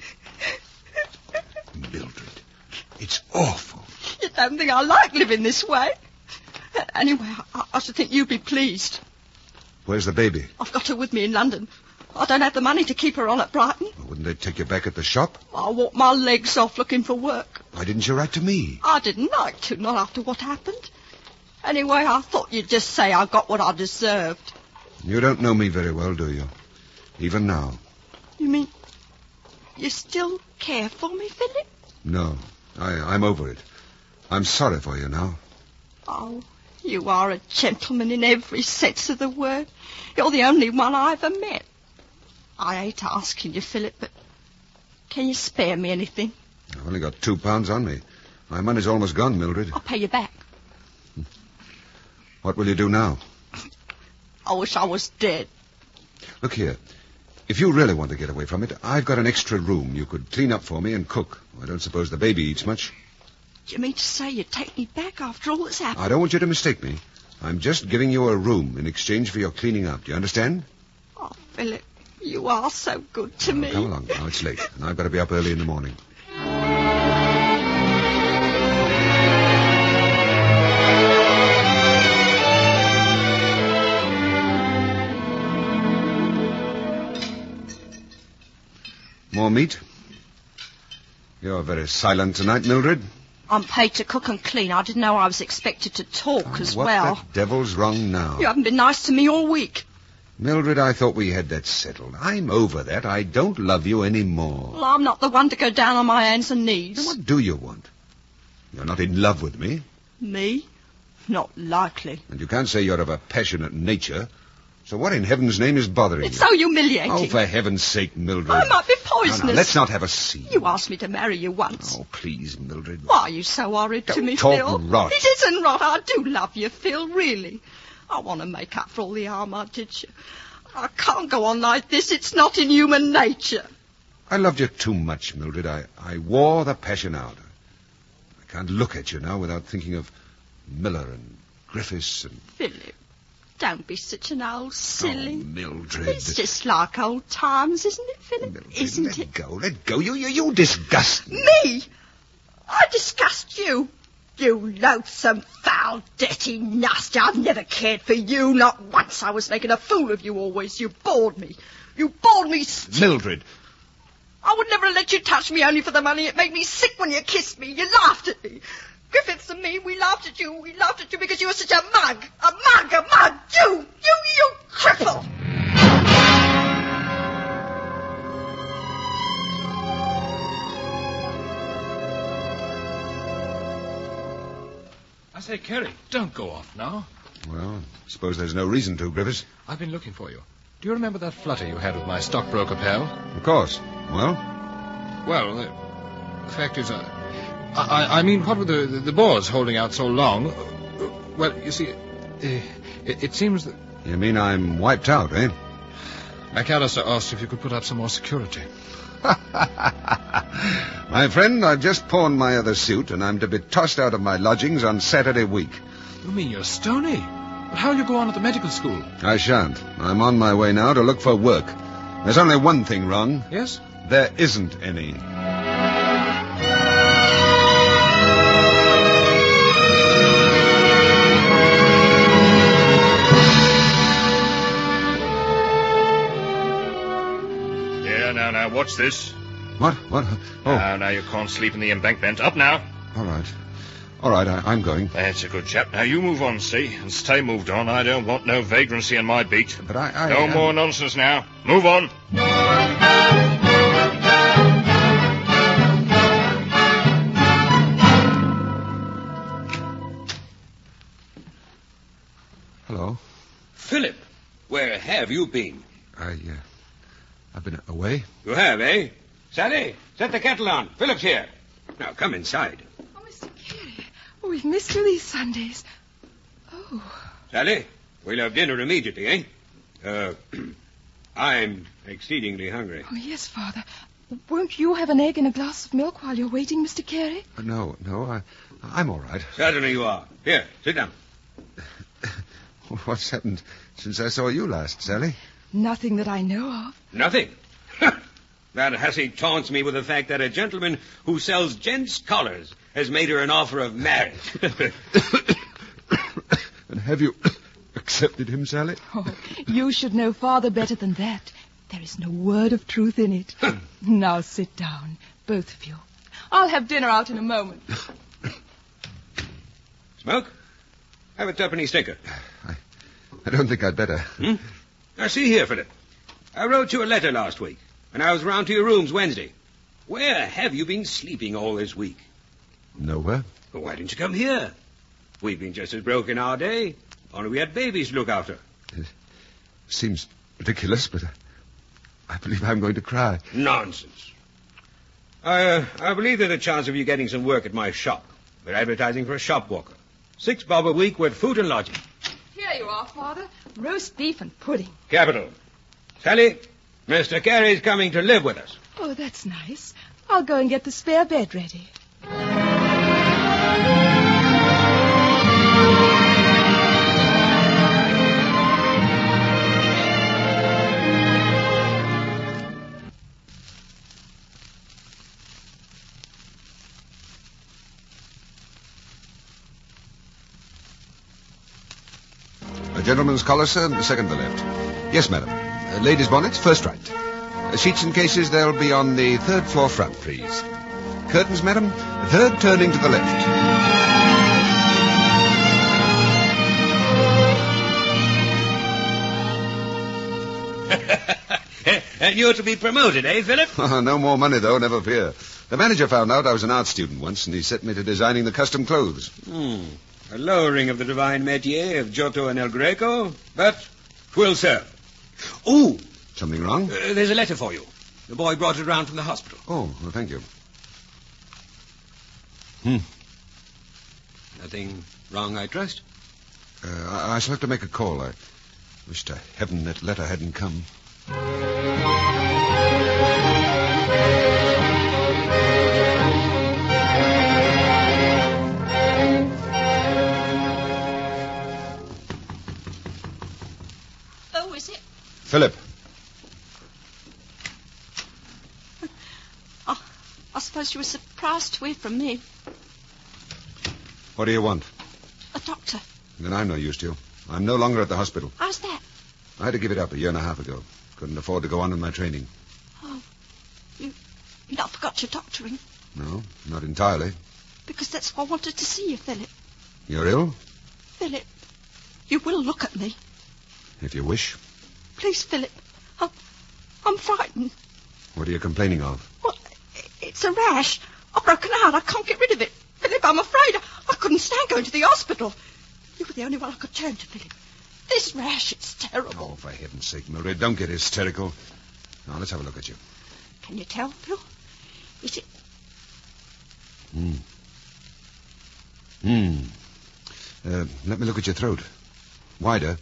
Mildred, it's awful. You don't think I like living this way? Anyway, I should think you'd be pleased. Where's the baby? I've got her with me in London. I don't have the money to keep her on at Brighton. Well, wouldn't they take you back at the shop? I walked my legs off looking for work. Why didn't you write to me? I didn't like to, not after what happened. Anyway, I thought you'd just say I got what I deserved. You don't know me very well, do you? Even now. You mean you still care for me, Philip? No, I'm over it. I'm sorry for you now. Oh, you are a gentleman in every sense of the word. You're the only one I ever met. I hate asking you, Philip, but can you spare me anything? I've only got £2 on me. My money's almost gone, Mildred. I'll pay you back. What will you do now? I wish I was dead. Look here. If you really want to get away from it, I've got an extra room. You could clean up for me and cook. I don't suppose the baby eats much. Do you mean to say you'd take me back after all that's happened? I don't want you to mistake me. I'm just giving you a room in exchange for your cleaning up. Do you understand? Oh, Philip, you are so good to me. Come along now. It's late, and I've got to be up early in the morning. More meat? You're very silent tonight, Mildred. I'm paid to cook and clean. I didn't know I was expected to talk as well. What the devil's wrong now? You haven't been nice to me all week. Mildred, I thought we had that settled. I'm over that. I don't love you any more. Well, I'm not the one to go down on my hands and knees. Then what do you want? You're not in love with me. Me? Not likely. And you can't say you're of a passionate nature. So what in heaven's name is bothering It's you? so humiliating. Oh, for heaven's sake, Mildred. I might be poisonous. No, let's not have a scene. You asked me to marry you once. Oh, please, Mildred. Why are you so horrid to me, talk Phil? rot. It isn't rot. I do love you, Phil, really. I want to make up for all the harm I did you. I can't go on like this. It's not in human nature. I loved you too much, Mildred. I wore the passion out. I can't look at you now without thinking of Miller and Griffiths and... Philip, don't be such an old silly. Oh, Mildred. It's just like old times, isn't it, Philip? Mildred, Isn't it? Let go. You disgust me. Me? I disgust you. You loathsome, foul, dirty, nasty. I've never cared for you, not once. I was making a fool of you always. You bored me. You bored me still. Mildred. I would never let you touch me only for the money. It made me sick when you kissed me. You laughed at me. Griffiths and me, we laughed at you. We laughed at you because you were such a mug. A mug. You cripple. I say, Kerry, don't go off now. Well, I suppose there's no reason to, Griffiths. I've been looking for you. Do you remember that flutter you had with my stockbroker pal? Of course. Well? Well, the fact is, I mean, what were the Boers holding out so long? Well, you see, it seems that... You mean I'm wiped out, eh? McAllister asked if you could put up some more security. My friend, I've just pawned my other suit, and I'm to be tossed out of my lodgings on Saturday week. You mean you're stony? But how'll you go on at the medical school? I shan't. I'm on my way now to look for work. There's only one thing wrong. Yes? There isn't any. Now, watch this. What? Oh. Now you can't sleep in the embankment. Up now. All right, I'm going. That's a good chap. Now you move on, see, and stay moved on. I don't want no vagrancy in my beat. But No more nonsense now. Move on. Hello. Philip, where have you been? I've been away. You have, eh? Sally, set the kettle on. Philip's here. Now, come inside. Oh, Mr. Carey. Oh, we've missed you these Sundays. Oh. Sally, we'll have dinner immediately, eh? I'm exceedingly hungry. Oh, yes, Father. Won't you have an egg and a glass of milk while you're waiting, Mr. Carey? No, I'm all right. Certainly you are. Here, sit down. What's happened since I saw you last, Sally? Nothing that I know of. Nothing. That hussy taunts me with the fact that a gentleman who sells gents' collars has made her an offer of marriage. And have you accepted him, Sally? Oh, you should know Father better than that. There is no word of truth in it. Now sit down, both of you. I'll have dinner out in a moment. Smoke? Have a tuppenny sticker. I don't think I'd better. Now, see here, Philip. I wrote you a letter last week, and I was round to your rooms Wednesday. Where have you been sleeping all this week? Nowhere. Well, why didn't you come here? We've been just as broke in our day, only we had babies to look after. It seems ridiculous, but I believe I'm going to cry. Nonsense. I believe there's a chance of you getting some work at my shop. We're advertising for a shop walker. $6 a week with food and lodging. Here you are, Father. Roast beef and pudding. Capital. Sally, Mr. Carey's coming to live with us. Oh, that's nice. I'll go and get the spare bed ready. A gentleman's collar, sir, the second to the left. Yes, madam. Ladies' bonnets, first right. Sheets and cases, they'll be on the third floor front, please. curtains, madam. The third turning to the left. And you're to be promoted, eh, Philip? No more money, though, never fear. The manager found out I was an art student once, and he set me to designing the custom clothes. A lowering of the divine métier of Giotto and El Greco, but 'twill serve. Oh! Something wrong? There's a letter for you. The boy brought it round from the hospital. Oh, well, thank you. Nothing wrong, I trust? I shall have to make a call. I wish to heaven that letter hadn't come. Oh, is it? Philip. I suppose you were surprised to hear from me. What do you want? A doctor. Then I'm no use to you. I'm no longer at the hospital. How's that? I had to give it up a year and a half ago. Couldn't afford to go on with my training. Oh, you not forgot your doctoring? No, not entirely. Because that's why I wanted to see you, Philip. You're ill? Philip, you will look at me. If you wish. Please, Philip. I'm frightened. What are you complaining of? Well, it's a rash. I've broken out. I can't get rid of it. Philip, I'm afraid. I couldn't stand going to the hospital. You were the only one I could turn to, Philip. This rash, it's terrible. Oh, for heaven's sake, Mildred, don't get hysterical. Now, let's have a look at you. Can you tell, Phil? Is it... Let me look at your throat. Wider.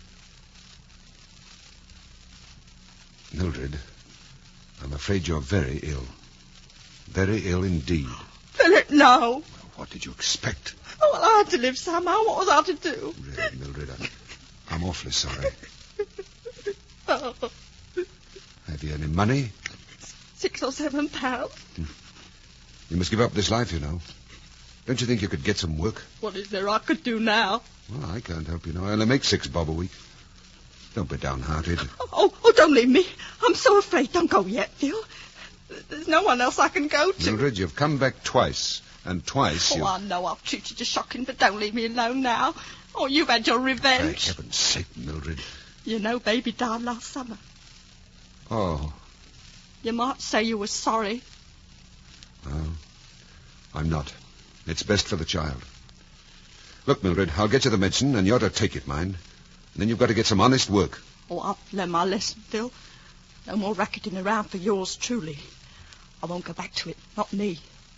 Mildred, I'm afraid you're very ill. Very ill indeed. Philip, no. Well, what did you expect? Oh, well, I had to live somehow. What was I to do? Really, Mildred, I'm awfully sorry. Oh, Have you any money? £6 or £7. You must give up this life, you know. Don't you think you could get some work? What is there I could do now? Well, I can't help you now. I only make £6 a week. Don't be downhearted. Oh, don't leave me. I'm so afraid. Don't go yet, Phil. There's no one else I can go to. Mildred, you've come back twice. And twice I know I've treated you shocking, but don't leave me alone now. Oh, you've had your revenge. For heaven's sake, Mildred. You know Baby died last summer. Oh. You might say you were sorry. No, I'm not. It's best for the child. Look, Mildred, I'll get you the medicine, and you're to take it, mind. And then you've got to get some honest work. Oh, I've learned my lesson, Phil. No more racketing around for yours truly. I won't go back to it. Not me.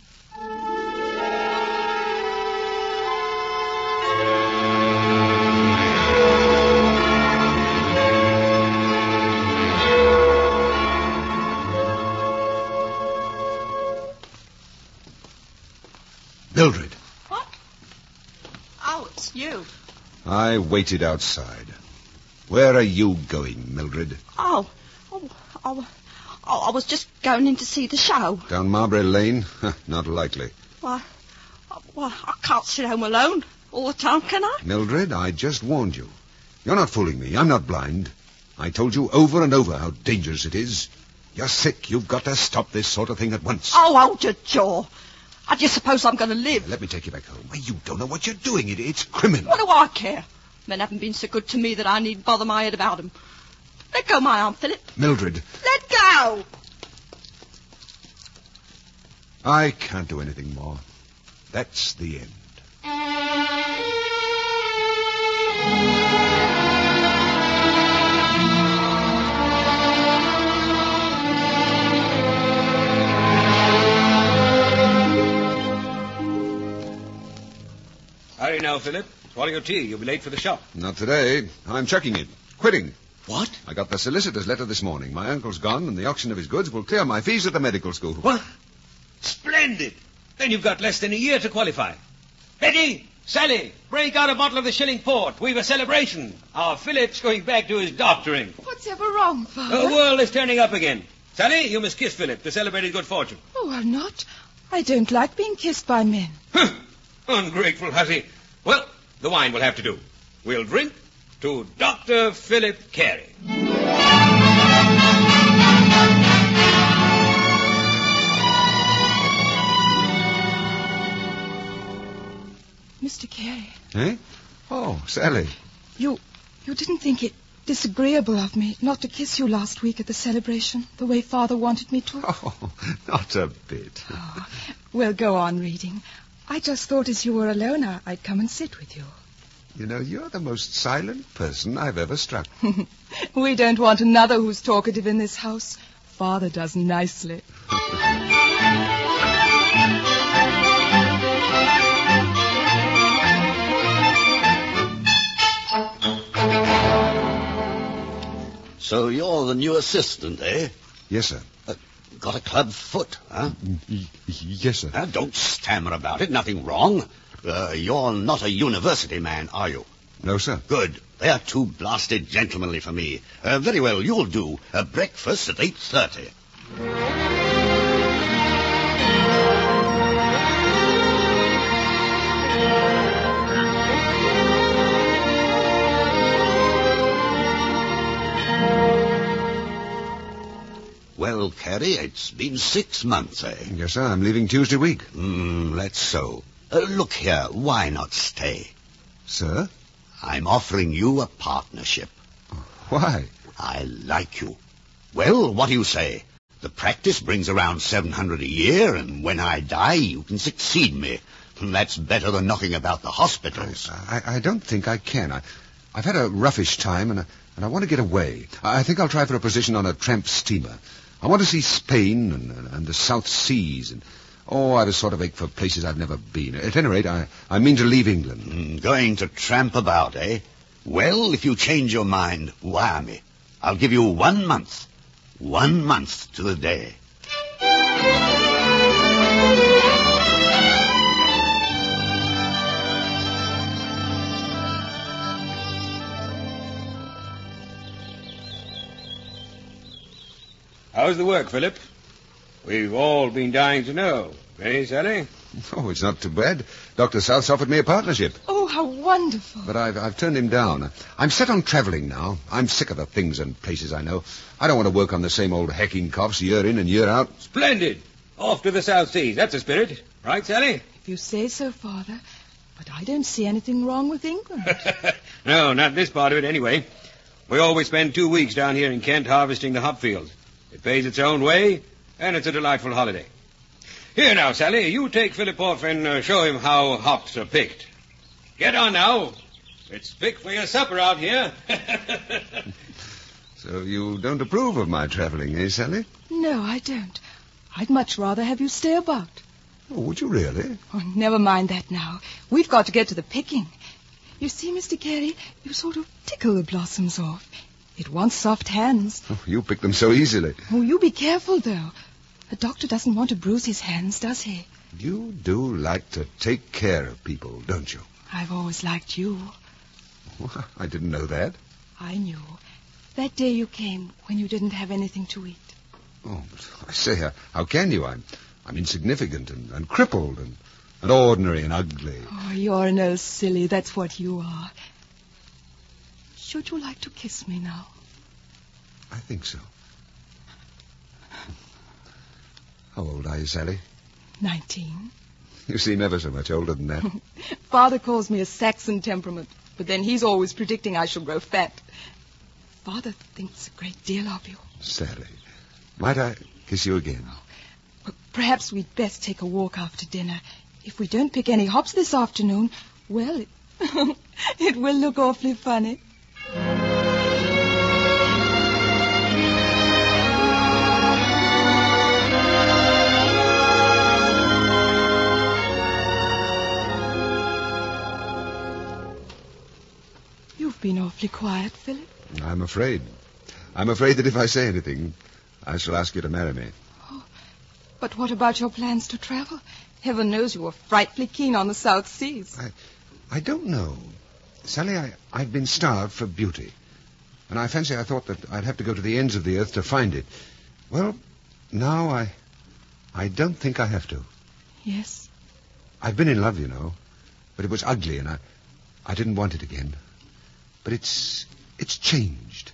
Mildred. What? Oh, it's you. I waited outside. Where are you going, Mildred? I was just going in to see the show. Down Marbury Lane? Not likely. Why, I can't sit home alone all the time, can I? Mildred, I just warned you. You're not fooling me. I'm not blind. I told you over and over how dangerous it is. You're sick. You've got to stop this sort of thing at once. Oh, hold your jaw. How do you suppose I'm going to live? Let me take you back home. You don't know what you're doing. It's criminal. What do I care? Men haven't been so good to me that I needn't bother my head about them. Let go my arm, Philip. Mildred. Let go! I can't do anything more. That's the end. Hurry now, Philip. Swallow your tea. You'll be late for the shop. Not today. I'm chucking it. Quitting. What? I got the solicitor's letter this morning. My uncle's gone, and the auction of his goods will clear my fees at the medical school. What? Splendid. Then you've got less than a year to qualify. Betty, Sally, break out a bottle of the Shilling Port. We've a celebration. Our Philip's going back to his doctoring. What's ever wrong, Father? The world is turning up again. Sally, you must kiss Philip to celebrate his good fortune. Oh, I'll not. I don't like being kissed by men. Ungrateful hussy. Well, the wine will have to do. We'll drink to Dr. Philip Carey. Sally. You didn't think it disagreeable of me not to kiss you last week at the celebration, the way Father wanted me to? Oh, not a bit. Oh, well, go on reading. I just thought as you were alone, I'd come and sit with you. You know, you're the most silent person I've ever struck. We don't want another who's talkative in this house. Father does nicely. So you're the new assistant, eh? Yes, sir. Got a club foot, huh? Yes, sir. Don't stammer about it. Nothing wrong. You're not a university man, are you? No, sir. Good. They're too blasted gentlemanly for me. Very well, you'll do. Breakfast at 8:30. Well, Carey, it's been 6 months, eh? Yes, sir. I'm leaving Tuesday week. That's so. Look here, why not stay? Sir? I'm offering you a partnership. Why? I like you. Well, what do you say? The practice brings around $700 a year, and when I die, you can succeed me. That's better than knocking about the hospitals. I don't think I can. I've had a roughish time, and I want to get away. I think I'll try for a position on a tramp steamer. I want to see Spain and the South Seas, and I've a sort of ache for places I've never been. At any rate, I mean to leave England. Going to tramp about, eh? Well, if you change your mind, wire me. I'll give you 1 month. 1 month to the day. How's the work, Philip? We've all been dying to know. Eh, Sally? Oh, it's not too bad. Dr. South's offered me a partnership. Oh, how wonderful. But I've turned him down. I'm set on travelling now. I'm sick of the things and places I know. I don't want to work on the same old hacking cops year in and year out. Splendid. Off to the South Seas. That's the spirit. Right, Sally? If you say so, Father. But I don't see anything wrong with England. No, not this part of it anyway. We always spend 2 weeks down here in Kent harvesting the hop fields. It pays its own way, and it's a delightful holiday. Here now, Sally, you take Philip off and show him how hops are picked. Get on now. It's pick for your supper out here. So you don't approve of my travelling, eh, Sally? No, I don't. I'd much rather have you stay about. Oh, would you really? Oh, never mind that now. We've got to get to the picking. You see, Mr. Carey, you sort of tickle the blossoms off. It wants soft hands. Oh, you pick them so easily. Oh, you be careful, though. A doctor doesn't want to bruise his hands, does he? You do like to take care of people, don't you? I've always liked you. Well, I didn't know that. I knew. That day you came when you didn't have anything to eat. Oh, but I say, how can you? I'm insignificant and crippled and ordinary and ugly. Oh, you're an old silly. That's what you are. Should you like to kiss me now? I think so. How old are you, Sally? 19. You seem ever so much older than that. Father calls me a Saxon temperament, but then he's always predicting I shall grow fat. Father thinks a great deal of you. Sally, might I kiss you again? Well, perhaps we'd best take a walk after dinner. If we don't pick any hops this afternoon, well, it will look awfully funny. You've been awfully quiet, Philip. I'm afraid. I'm afraid that if I say anything, I shall ask you to marry me. Oh, but what about your plans to travel? Heaven knows you were frightfully keen on the South Seas. I don't know. Sally, I've been starved for beauty. And I fancy I thought that I'd have to go to the ends of the earth to find it. Well, now I don't think I have to. Yes? I've been in love, you know. But it was ugly, and I didn't want it again. But it's changed.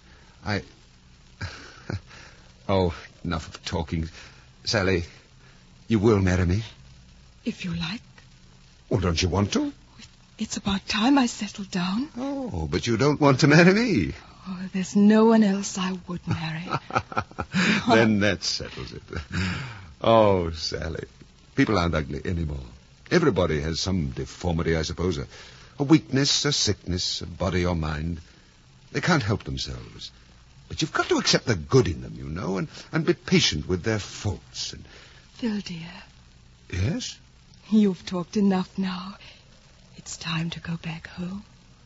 Oh, enough of talking. Sally, you will marry me? If you like. Well, don't you want to? It's about time I settled down. Oh, but you don't want to marry me. Oh, there's no one else I would marry. Then that settles it. Oh, Sally, people aren't ugly anymore. Everybody has some deformity, I suppose. A weakness, a sickness, a body or mind. They can't help themselves. But you've got to accept the good in them, you know, and be patient with their faults. And... Phil, dear. Yes? You've talked enough now. It's time to go back home.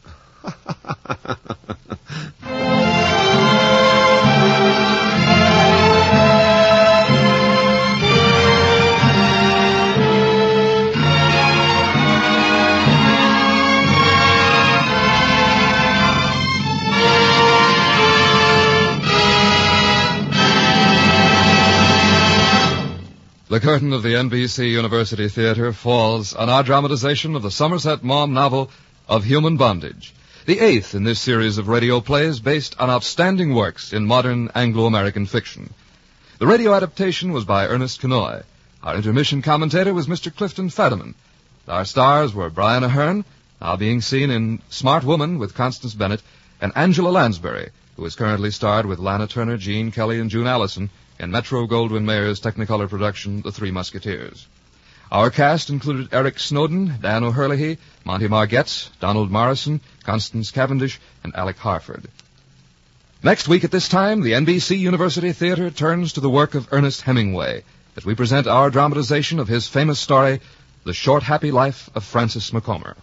The curtain of the NBC University Theater falls on our dramatization of the Somerset Maugham novel of Human Bondage, the 8th in this series of radio plays based on outstanding works in modern Anglo-American fiction. The radio adaptation was by Ernest Kenoy. Our intermission commentator was Mr. Clifton Fadiman. Our stars were Brian Aherne, now being seen in Smart Woman with Constance Bennett, and Angela Lansbury, who is currently starred with Lana Turner, Gene Kelly, and June Allison in Metro-Goldwyn-Mayer's Technicolor production, The Three Musketeers. Our cast included Eric Snowden, Dan O'Herlihy, Monty Margetts, Donald Morrison, Constance Cavendish, and Alec Harford. Next week at this time, the NBC University Theater turns to the work of Ernest Hemingway as we present our dramatization of his famous story, The Short Happy Life of Francis Macomber.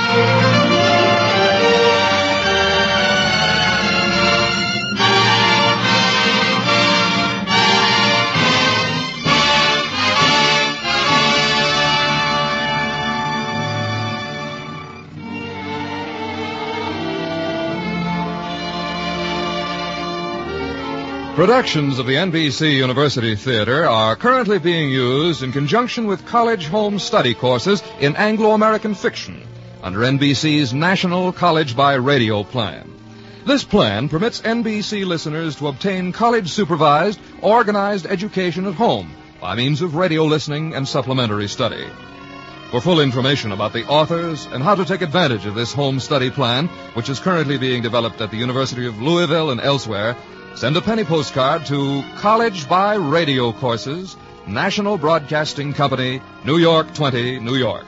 Productions of the NBC University Theater are currently being used in conjunction with college home study courses in Anglo-American fiction under NBC's National College by Radio plan. This plan permits NBC listeners to obtain college-supervised, organized education at home by means of radio listening and supplementary study. For full information about the authors and how to take advantage of this home study plan, which is currently being developed at the University of Louisville and elsewhere, send a penny postcard to College by Radio Courses, National Broadcasting Company, New York 20, New York.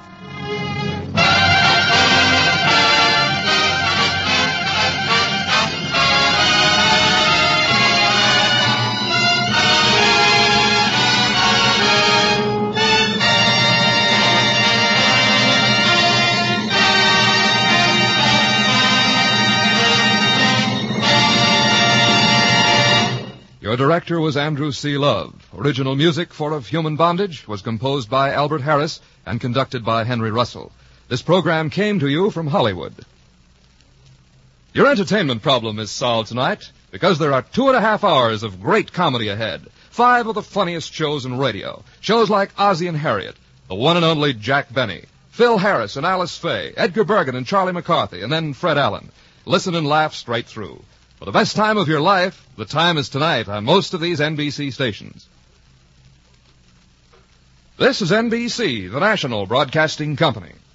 Your director was Andrew C. Love. Original music for Of Human Bondage was composed by Albert Harris and conducted by Henry Russell. This program came to you from Hollywood. Your entertainment problem is solved tonight because there are 2.5 hours of great comedy ahead. 5 of the funniest shows in radio. Shows like Ozzie and Harriet, the one and only Jack Benny, Phil Harris and Alice Faye, Edgar Bergen and Charlie McCarthy, and then Fred Allen. Listen and laugh straight through. For the best time of your life, the time is tonight on most of these NBC stations. This is NBC, the National Broadcasting Company.